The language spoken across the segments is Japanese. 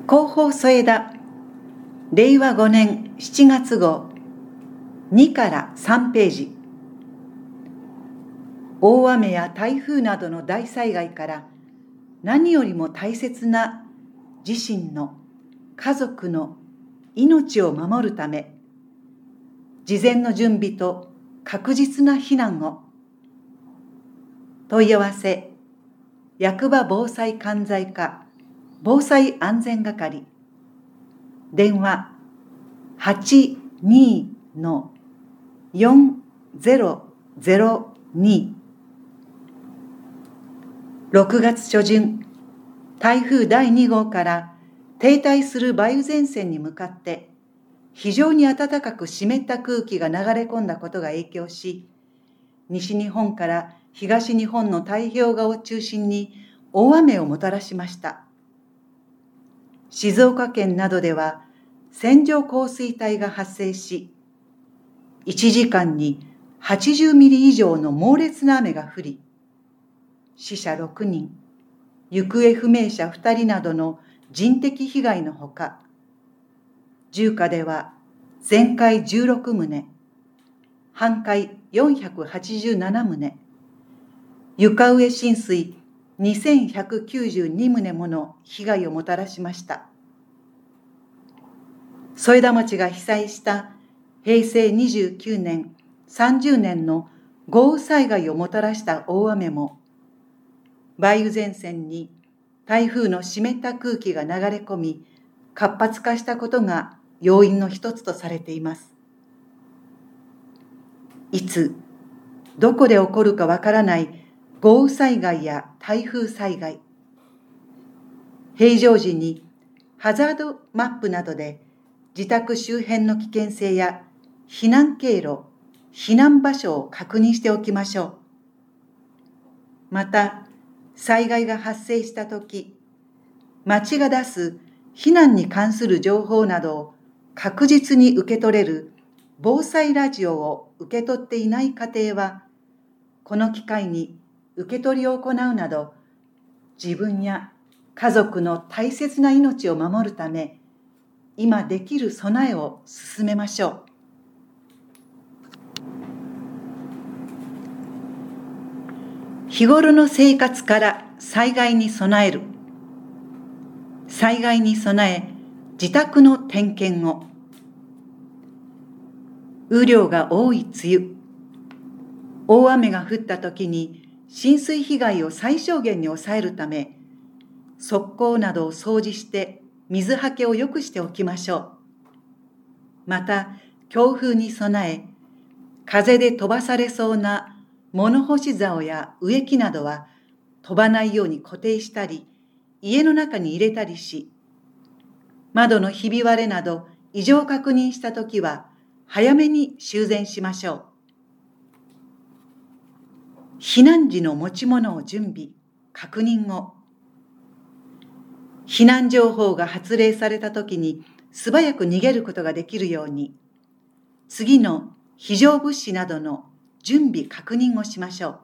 広報添田令和5年7月号2から3ページ。大雨や台風などの大災害から何よりも大切な自身の家族の命を守るため、事前の準備と確実な避難を。問い合わせ役場防災管財課防災安全係、電話 82-4002。 6月初旬、台風第2号から停滞する梅雨前線に向かって非常に暖かく湿った空気が流れ込んだことが影響し、西日本から東日本の太平洋側を中心に大雨をもたらしました。静岡県などでは線状降水帯が発生し、1時間に80ミリ以上の猛烈な雨が降り、死者6人、行方不明者2人などの人的被害のほか、住家では全壊16棟、半壊487棟、床上浸水2192棟もの被害をもたらしました。添田町が被災した平成29年、30年の豪雨災害をもたらした大雨も、梅雨前線に台風の湿った空気が流れ込み、活発化したことが要因の一つとされています。いつ、どこで起こるかわからない豪雨災害や台風災害。平常時にハザードマップなどで自宅周辺の危険性や避難経路、避難場所を確認しておきましょう。また、災害が発生したとき、町が出す避難に関する情報などを確実に受け取れる防災ラジオを受け取っていない家庭は、この機会に受け取りを行うなど、自分や家族の大切な命を守るため、今できる備えを進めましょう。日頃の生活から災害に備える。災害に備え、自宅の点検を。雨量が多い梅雨。大雨が降った時に浸水被害を最小限に抑えるため、側溝などを掃除して水はけを良くしておきましょう。また、強風に備え、風で飛ばされそうな物干し竿や植木などは飛ばないように固定したり、家の中に入れたりし、窓のひび割れなど異常を確認したときは早めに修繕しましょう。避難時の持ち物を準備、確認を。避難情報が発令されたときに素早く逃げることができるように、次の非常物資などの準備確認をしましょう。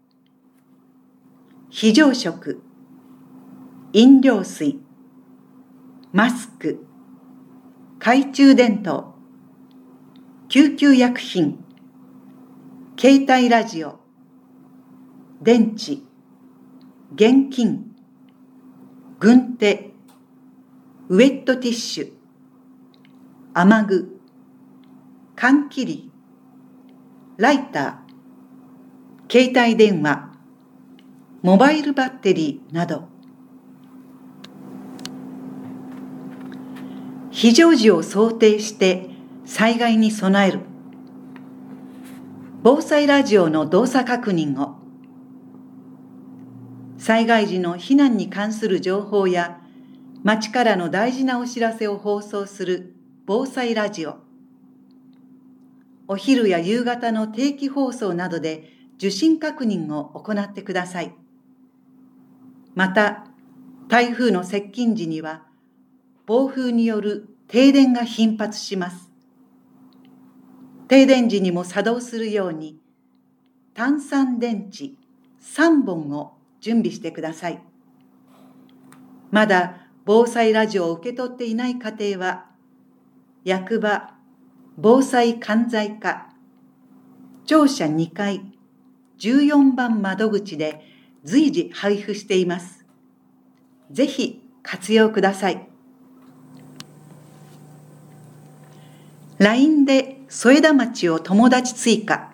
非常食、飲料水、マスク、懐中電灯、救急薬品、携帯ラジオ、電池、現金、軍手、ウェットティッシュ、雨具、缶切り、ライター、携帯電話、モバイルバッテリーなど。非常時を想定して災害に備える。防災ラジオの動作確認を。災害時の避難に関する情報や町からの大事なお知らせを放送する防災ラジオ。お昼や夕方の定期放送などで受信確認を行ってください。また、台風の接近時には暴風による停電が頻発します。停電時にも作動するように単3電池3本を準備してください。まだ防災ラジオを受け取っていない家庭は、役場防災管財課庁舎2階14番窓口で随時配布しています。ぜひ活用ください。LINE で添田町を友達追加。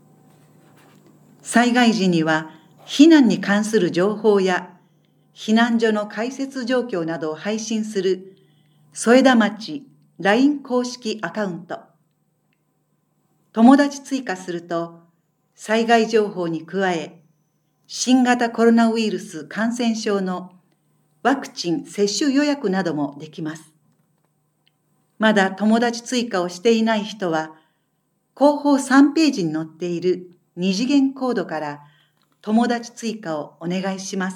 災害時には避難に関する情報や避難所の開設状況などを配信する添田町 LINE 公式アカウント。友達追加すると災害情報に加え、新型コロナウイルス感染症のワクチン接種予約などもできます。まだ友達追加をしていない人は、後方3ページに載っている2次元コードから友達追加をお願いします。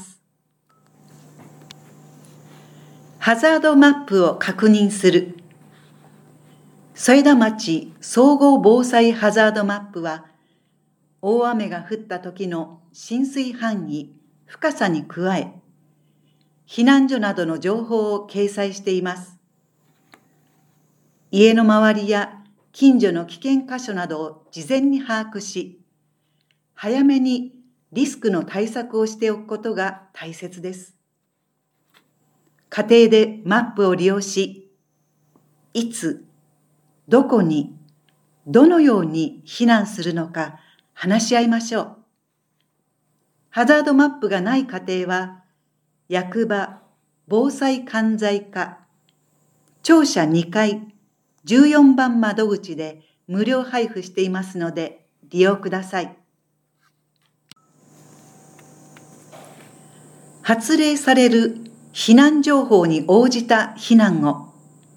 ハザードマップを確認する。添田町総合防災ハザードマップは、大雨が降った時の浸水範囲、深さに加え、避難所などの情報を掲載しています。家の周りや近所の危険箇所などを事前に把握し、早めにリスクの対策をしておくことが大切です。家庭でマップを利用し、いつ、どこに、どのように避難するのか話し合いましょう。ハザードマップがない家庭は、役場防災管財課庁舎2階14番窓口で無料配布していますので利用ください。発令される避難情報に応じた避難を。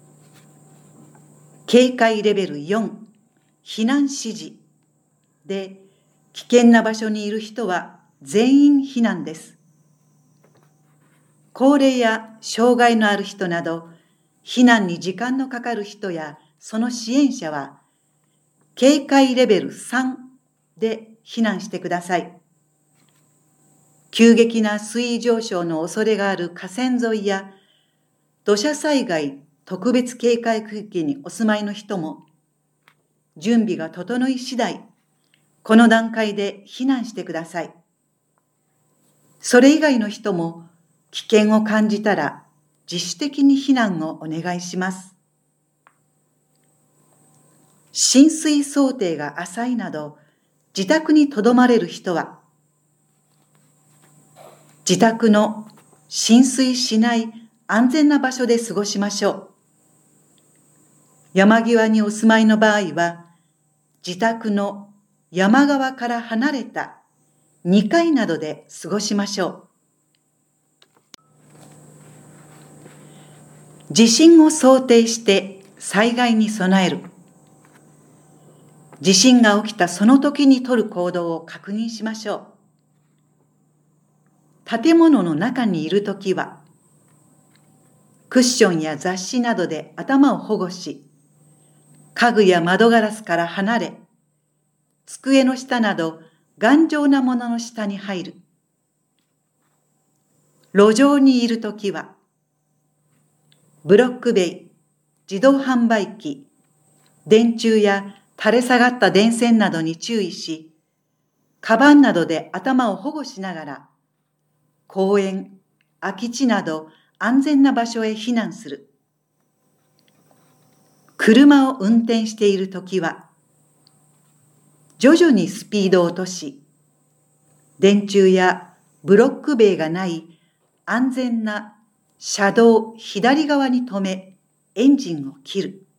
警戒レベル4、避難指示で、危険な場所にいる人は全員避難です。高齢や障害のある人など、避難に時間のかかる人やその支援者は、警戒レベル3で避難してください。急激な水位上昇の恐れがある河川沿いや土砂災害特別警戒区域にお住まいの人も、準備が整い次第、この段階で避難してください。それ以外の人も危険を感じたら自主的に避難をお願いします。浸水想定が浅いなど、自宅に留まれる人は、自宅の浸水しない安全な場所で過ごしましょう。山際にお住まいの場合は、自宅の山側から離れた2階などで過ごしましょう。地震を想定して災害に備える。地震が起きたその時に取る行動を確認しましょう。建物の中にいるときは、クッションや雑誌などで頭を保護し、家具や窓ガラスから離れ、机の下など頑丈なものの下に入る。路上にいるときは、ブロック塀、自動販売機、電柱や垂れ下がった電線などに注意し、カバンなどで頭を保護しながら、公園、空き地など安全な場所へ避難する。車を運転しているときは、徐々にスピードを落とし、電柱やブロック塀がない安全な車道左側に止め、エンジンを切る。